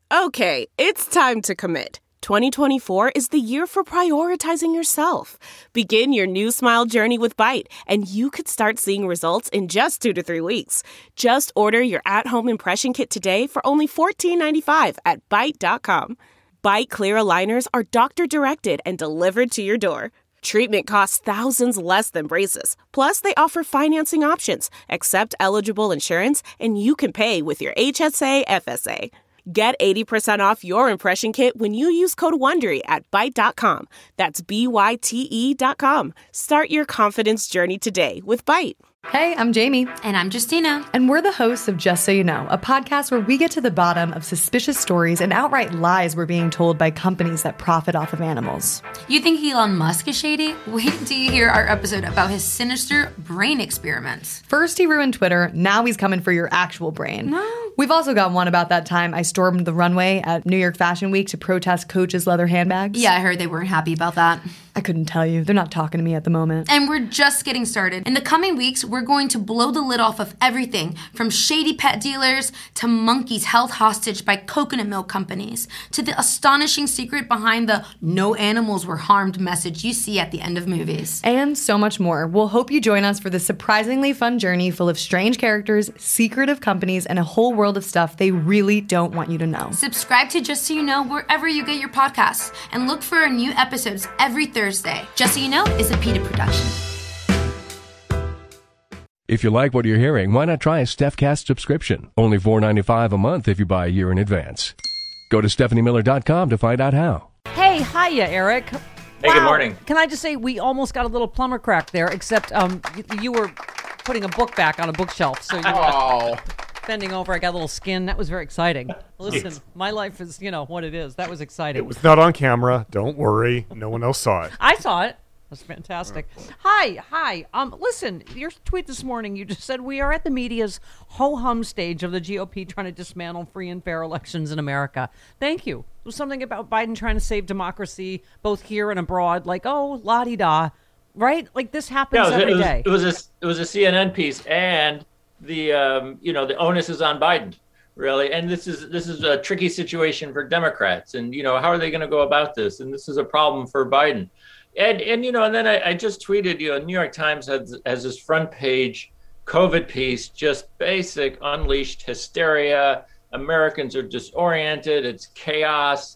Okay, it's time to commit. 2024 is the year for prioritizing yourself. Begin your new smile journey with Byte, and you could start seeing results in just 2 to 3 weeks. Just order your at-home impression kit today for only $14.95 at Byte.com. Byte Clear aligners are doctor-directed and delivered to your door. Treatment costs thousands less than braces. Plus, they offer financing options, accept eligible insurance, and you can pay with your HSA FSA. Get 80% off your impression kit when you use code WONDERY at Byte.com. That's BYTE.com. Start your confidence journey today with Byte. Hey, I'm Jamie. And I'm Justina. And we're the hosts of Just So You Know, a podcast where we get to the bottom of suspicious stories and outright lies we're being told by companies that profit off of animals. You think Elon Musk is shady? Wait until you hear our episode about his sinister brain experiments. First he ruined Twitter, now he's coming for your actual brain. No. We've also got one about that time I stormed the runway at New York Fashion Week to protest Coach's leather handbags. Yeah, I heard they weren't happy about that. I couldn't tell you. They're not talking to me at the moment. And we're just getting started. In the coming weeks, we're going to blow the lid off of everything from shady pet dealers to monkeys held hostage by coconut milk companies to the astonishing secret behind the no animals were harmed message you see at the end of movies. And so much more. We'll hope you join us for this surprisingly fun journey full of strange characters, secretive companies, and a whole world of stuff they really don't want you to know. Subscribe to Just So You Know wherever you get your podcasts and look for our new episodes every Thursday. Just So You Know is a PETA production. If you like what you're hearing, why not try a StephCast subscription? Only $4.95 a month if you buy a year in advance. Go to StephanieMiller.com to find out how. Hey, hiya, Eric. Hey, good morning. Can I just say we almost got a little plumber crack there, except you were putting a book back on a bookshelf, so you were bending over. I got a little skin. That was very exciting. Listen, my life is, what it is. That was exciting. It was not on camera. Don't worry. No one else saw it. I saw it. That's fantastic. Hi. Listen, your tweet this morning, you just said we are at the media's ho-hum stage of the GOP trying to dismantle free and fair elections in America. Thank you. It was something about Biden trying to save democracy, both here and abroad. Like, oh, la-di-da. Right? Like, this happens every day. It was a CNN piece, and the the onus is on Biden, really. And this is a tricky situation for Democrats. And, how are they going to go about this? And this is a problem for Biden. And then I just tweeted, New York Times has this front page COVID piece, just basic unleashed hysteria. Americans are disoriented. It's chaos.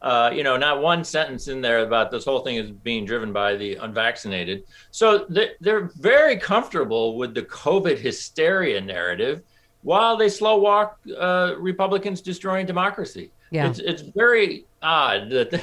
Not one sentence in there about this whole thing is being driven by the unvaccinated. So they're very comfortable with the COVID hysteria narrative while they slow walk Republicans destroying democracy. Yeah. It's very odd that,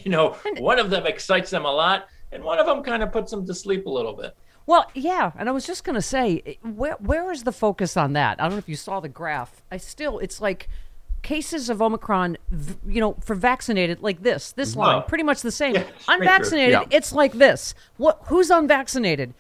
one of them excites them a lot and one of them kind of puts them to sleep a little bit. Well, yeah, and I was just going to say, where is the focus on that? I don't know if you saw the graph. It's like cases of Omicron, for vaccinated, like this line, pretty much the same. Yeah, unvaccinated, it's like this. Who's unvaccinated?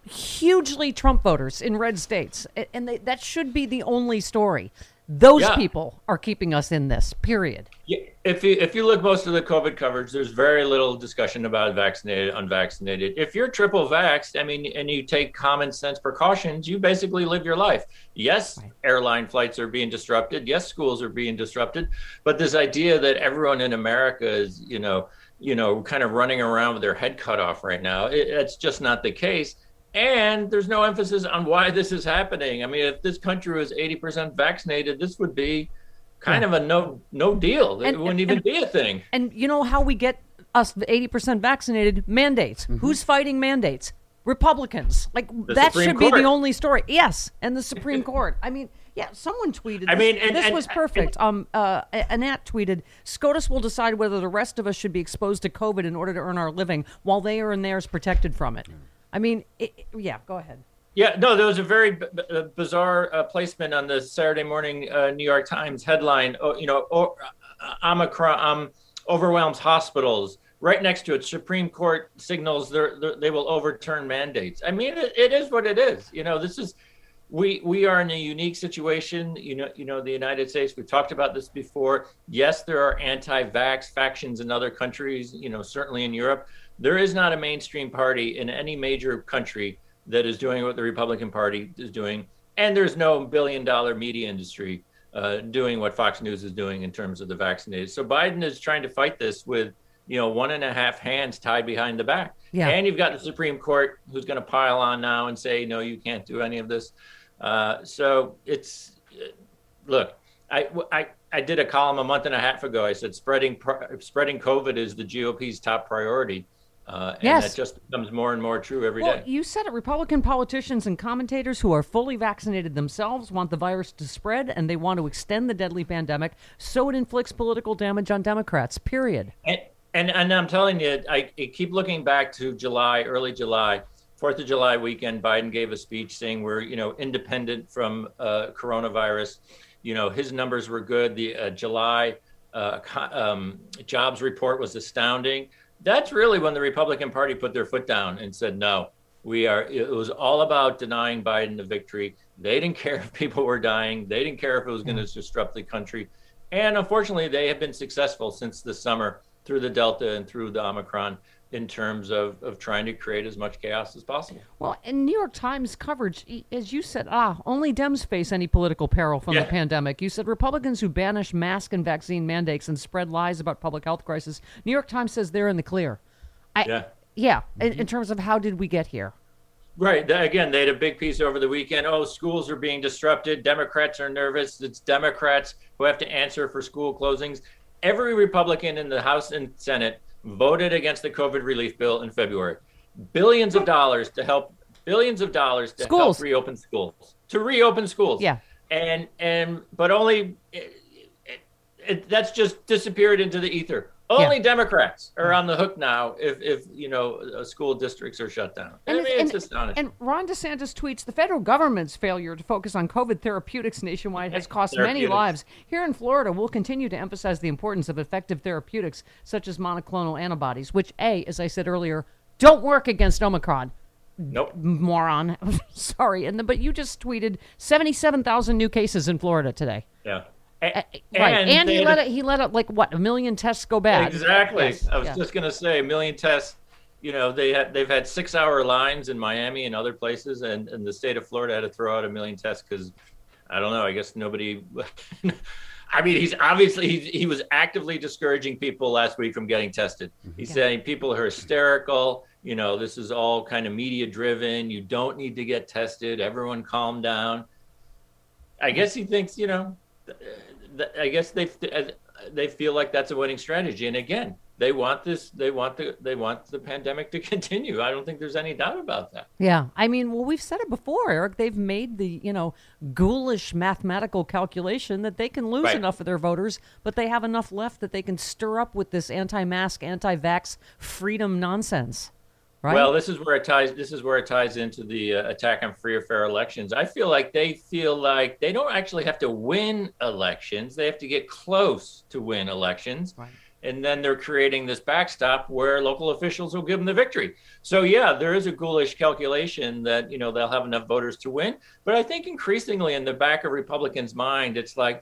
Hugely Trump voters in red states, and that should be the only story. Those people are keeping us in this, period. Yeah, if you look most of the COVID coverage, there's very little discussion about vaccinated, unvaccinated. If you're triple vaxxed, and you take common sense precautions, you basically live your life. Yes, airline flights are being disrupted. Yes, schools are being disrupted. But this idea that everyone in America is, kind of running around with their head cut off right now, it's just not the case. And there's no emphasis on why this is happening. If this country was 80% vaccinated, this would be kind of a no deal. It wouldn't even be a thing. And you know how we get us 80% vaccinated? Mandates. Mm-hmm. Who's fighting mandates? Republicans. Like, that should be the only story. Yes, and the Supreme Court. Someone tweeted. This was perfect. Annette tweeted, SCOTUS will decide whether the rest of us should be exposed to COVID in order to earn our living, while they are and theirs protected from it. Go ahead. Yeah, no, there was a very bizarre placement on the Saturday morning New York Times headline. Omicron overwhelms hospitals. Right next to it, Supreme Court signals they will overturn mandates. It is what it is. This is we are in a unique situation. The United States. We've talked about this before. Yes, there are anti-vax factions in other countries. Certainly in Europe. There is not a mainstream party in any major country that is doing what the Republican Party is doing. And there's no billion-dollar media industry doing what Fox News is doing in terms of the vaccinated. So Biden is trying to fight this with, 1.5 hands tied behind the back. Yeah. And you've got the Supreme Court who's going to pile on now and say, no, you can't do any of this. So it's, look, I did a column a month and a half ago. I said spreading COVID is the GOP's top priority. And that just becomes more and more true every day. You said it. Republican politicians and commentators who are fully vaccinated themselves want the virus to spread, and they want to extend the deadly pandemic so it inflicts political damage on Democrats, period. And I'm telling you, I keep looking back to early July, 4th of July weekend. Biden gave a speech saying we're, independent from coronavirus. His numbers were good. The July jobs report was astounding. That's really when the Republican Party put their foot down and said, no, it was all about denying Biden the victory. They didn't care if people were dying. They didn't care if it was going to disrupt the country. And unfortunately, they have been successful since the summer through the Delta and through the Omicron in terms of trying to create as much chaos as possible. Well, in New York Times coverage, as you said, only Dems face any political peril from the pandemic. You said Republicans who banish mask and vaccine mandates and spread lies about public health crisis. New York Times says they're in the clear. In terms of how did we get here? Right. Again, they had a big piece over the weekend. Oh, schools are being disrupted. Democrats are nervous. It's Democrats who have to answer for school closings. Every Republican in the House and Senate voted against the COVID relief bill in February. Billions of dollars to help reopen schools. To reopen schools. Yeah. But only that's just disappeared into the ether. Only Democrats are on the hook now if school districts are shut down. It's astonishing. And Ron DeSantis tweets, the federal government's failure to focus on COVID therapeutics nationwide has cost many lives. Here in Florida, we'll continue to emphasize the importance of effective therapeutics such as monoclonal antibodies, which, as I said earlier, don't work against Omicron. Nope. Moron. Sorry. But you just tweeted 77,000 new cases in Florida today. Yeah. And he let it 1 million tests go bad. Exactly. Yes. I was just going to say 1 million tests. They've had 6-hour lines in Miami and other places, and the state of Florida had to throw out 1 million tests because I don't know. I guess nobody. I mean, he was actively discouraging people last week from getting tested. He's saying people are hysterical. This is all kind of media driven. You don't need to get tested. Everyone calm down. I guess he thinks, I guess they feel like that's a winning strategy. And again, they want the pandemic to continue. I don't think there's any doubt about that. Yeah. I mean, we've said it before, Eric. They've made the, ghoulish mathematical calculation that they can lose enough of their voters, but they have enough left that they can stir up with this anti-mask, anti-vax freedom nonsense. Right? Well, this is where it ties into the attack on free or fair elections. I feel like they don't actually have to win elections. They have to get close to win elections. Right. And then they're creating this backstop where local officials will give them the victory. So, there is a ghoulish calculation that, they'll have enough voters to win. But I think increasingly in the back of Republicans' mind, it's like,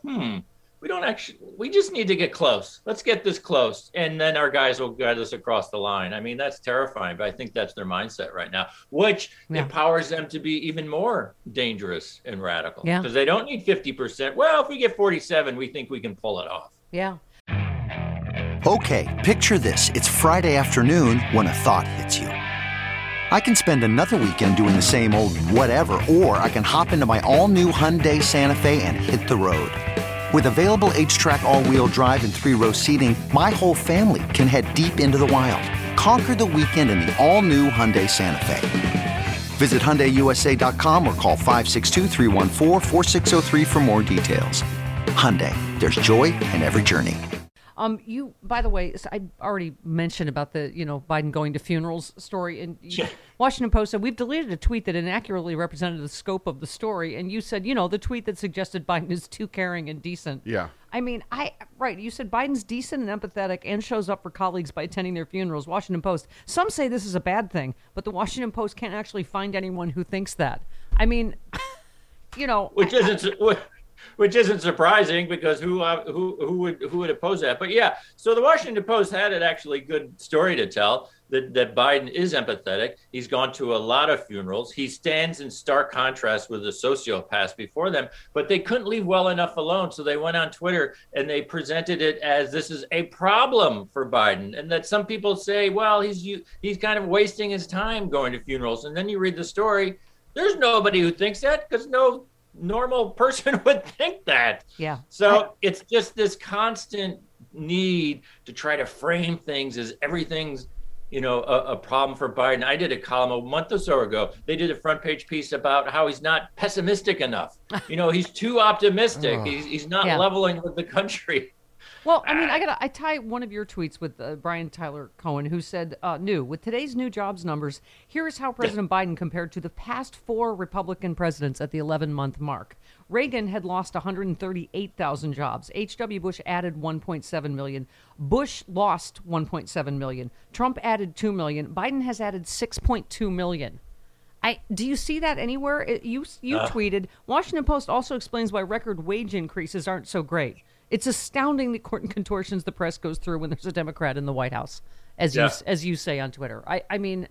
we just need to get close. Let's get this close. And then our guys will guide us across the line. I mean, that's terrifying, but I think that's their mindset right now, which empowers them to be even more dangerous and radical. Yeah. Because they don't need 50%. Well, if we get 47, we think we can pull it off. Yeah. Okay, picture this. It's Friday afternoon when a thought hits you. I can spend another weekend doing the same old whatever, or I can hop into my all-new Hyundai Santa Fe and hit the road. With available H-Track all-wheel drive and 3-row seating, my whole family can head deep into the wild. Conquer the weekend in the all-new Hyundai Santa Fe. Visit HyundaiUSA.com or call 562-314-4603 for more details. Hyundai, there's joy in every journey. By the way, I already mentioned about the, Biden going to funerals story. And Washington Post said, we've deleted a tweet that inaccurately represented the scope of the story. And you said, the tweet that suggested Biden is too caring and decent. Yeah. I mean, you said Biden's decent and empathetic and shows up for colleagues by attending their funerals. Washington Post. Some say this is a bad thing, but the Washington Post can't actually find anyone who thinks that. I mean, Which isn't... which isn't surprising because who would oppose that? But yeah, so the Washington Post had an actually good story to tell that Biden is empathetic. He's gone to a lot of funerals. He stands in stark contrast with the sociopaths before them, but they couldn't leave well enough alone. So they went on Twitter and they presented it as this is a problem for Biden, and that some people say, well, he's kind of wasting his time going to funerals. And then you read the story. There's nobody who thinks that, because no normal person would think that. Yeah. So it's just this constant need to try to frame things as everything's, a problem for Biden. I did a column a month or so ago. They did a front page piece about how he's not pessimistic enough. He's too optimistic. He's not leveling with the country. Well, I mean, I tie one of your tweets with Brian Tyler Cohen, who said, with today's new jobs numbers, here is how President Biden compared to the past 4 Republican presidents at the 11-month mark. Reagan had lost 138,000 jobs. H.W. Bush added 1.7 million. Bush lost 1.7 million. Trump added 2 million. Biden has added 6.2 million. Do you see that anywhere? You tweeted, Washington Post also explains why record wage increases aren't so great. It's astounding the contortions the press goes through when there's a Democrat in the White House, as you say on Twitter. I mean,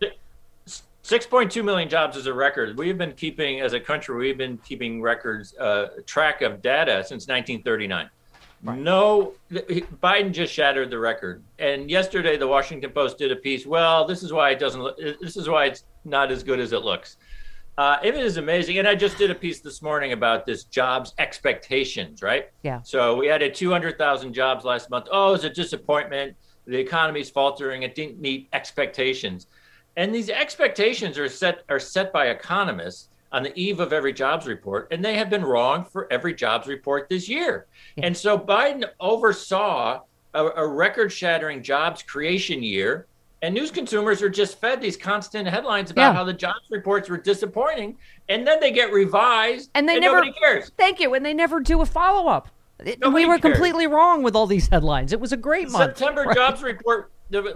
6.2 million jobs is a record. We've been keeping, as a country, records, track of data since 1939. Right. No, Biden just shattered the record. And yesterday, the Washington Post did a piece. Well, this is why it's not as good as it looks. It is amazing. And I just did a piece this morning about this jobs expectations, right? Yeah. So we added 200,000 jobs last month. Oh, it's a disappointment. The economy's faltering. It didn't meet expectations. And these expectations are set by economists on the eve of every jobs report, and they have been wrong for every jobs report this year. Yeah. And so Biden oversaw a record-shattering jobs creation year, and news consumers are just fed these constant headlines about how the jobs reports were disappointing, and then they get revised, and nobody cares. Thank you, and they never do a follow-up. We were completely wrong with all these headlines. It was a great month. September jobs report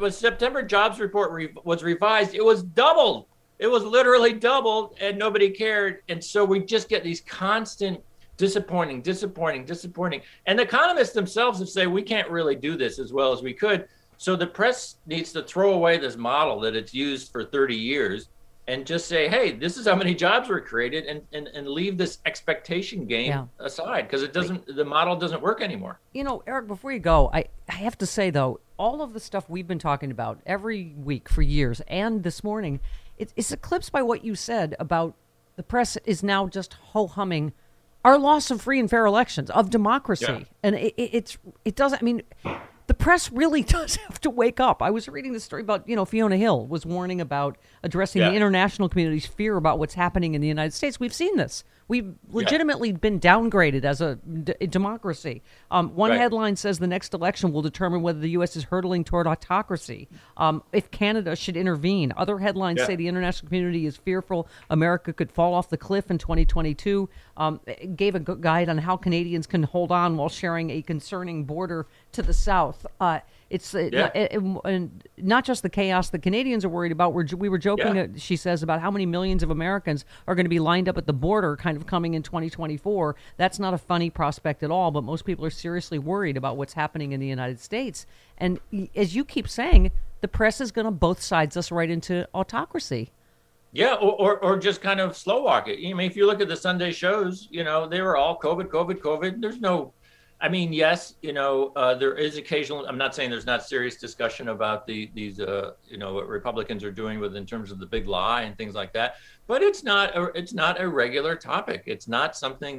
was revised. It was doubled. It was literally doubled, and nobody cared. And so we just get these constant disappointing. And the economists themselves have said we can't really do this as well as we could. So the press needs to throw away this model that it's used for 30 years and just say, hey, this is how many jobs were created, and leave this expectation game aside, because the model doesn't work anymore. Eric, before you go, I have to say, though, all of the stuff we've been talking about every week for years and this morning, it's eclipsed by what you said about the press is now just ho-humming our loss of free and fair elections, of democracy. Yeah. And it doesn't, I mean, the press really does have to wake up. I was reading this story about, Fiona Hill was warning about addressing the international community's fear about what's happening in the United States. We've seen this. We've legitimately been downgraded as a democracy. One headline says the next election will determine whether the U.S. is hurtling toward autocracy, if Canada should intervene. Other headlines say the international community is fearful America could fall off the cliff in 2022. Gave a guide on how Canadians can hold on while sharing a concerning border to the south. It's not just the chaos the Canadians are worried about. We were joking, she says, about how many millions of Americans are going to be lined up at the border kind of coming in 2024. That's not a funny prospect at all, but most people are seriously worried about what's happening in the United States. And as you keep saying, the press is going to both sides us right into autocracy. Yeah, or just kind of slow walk it. I mean, if you look at the Sunday shows, they were all COVID. There's no... I mean, yes, there is occasional. I'm not saying there's not serious discussion about these what Republicans are doing in terms of the big lie and things like that. But it's not a regular topic. It's not something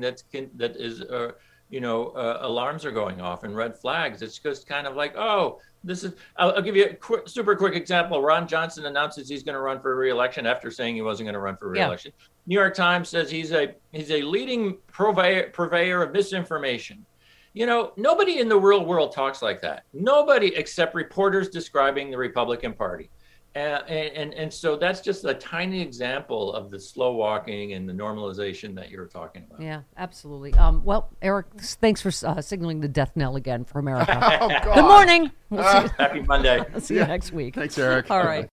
alarms are going off and red flags. It's just kind of like, oh, this is. I'll give you a super quick example. Ron Johnson announces he's going to run for re-election after saying he wasn't going to run for re-election. Yeah. New York Times says he's a leading purveyor of misinformation. Nobody in the real world talks like that. Nobody except reporters describing the Republican Party. And so that's just a tiny example of the slow walking and the normalization that you're talking about. Yeah, absolutely. Well, Eric, thanks for signaling the death knell again for America. Oh, God. Good morning. Happy Monday. I'll see you next week. Thanks, Eric. All right.